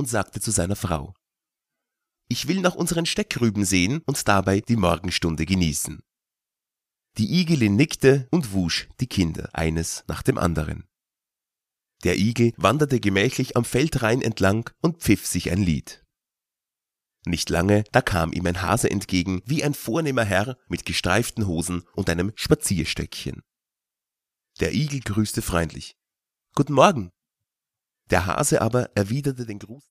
und sagte zu seiner Frau: »Ich will nach unseren Steckrüben sehen und dabei die Morgenstunde genießen.« Die Igelin nickte und wusch die Kinder, eines nach dem anderen. Der Igel wanderte gemächlich am Feldrain entlang und pfiff sich ein Lied. Nicht lange, da kam ihm ein Hase entgegen, wie ein vornehmer Herr mit gestreiften Hosen und einem Spazierstöckchen. Der Igel grüßte freundlich: »Guten Morgen!« Der Hase aber erwiderte den Gruß